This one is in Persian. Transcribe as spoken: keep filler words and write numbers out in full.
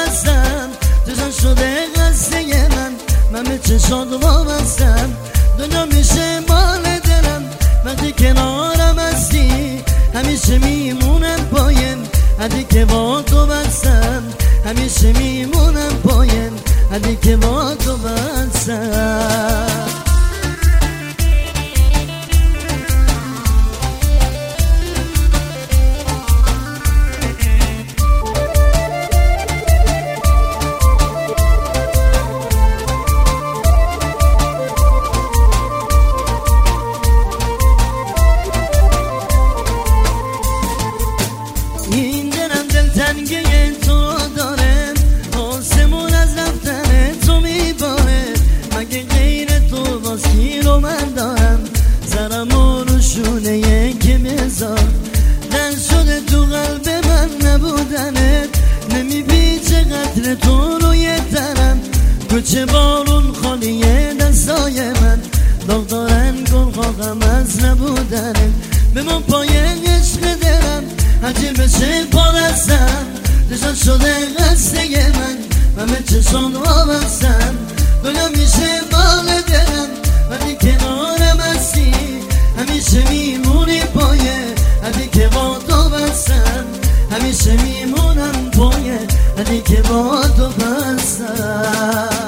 بستم جزن شده قصه من من به چشات وابستم دنیا میشه مال دلم وقتی کنارم هستی همیشه میمونم پایم حدی که با تو بستم همیشه میمونم پایم حدی که با تو بستم این دلم دلتنگه تو داره آسمون از رفتن تو میباره مگه غیر تو باز کی رو من دارم زرم و روشونه یکی بذار دل شده تو قلب من نبودنت نمیپیچه قدر تو روی تنم کوچه بارون خالیه دستای من داغ دارن گل خواهم از نبودنت به من پای عشق دلم هرچی بشه پارستم دشان شده قصه من من به چشان وابستم دنیا میشه مال دلم ولی کنارم هستی همیشه میمونی پایه هدی که با تو بستم همیشه میمونم پایه هدی که با تو بستم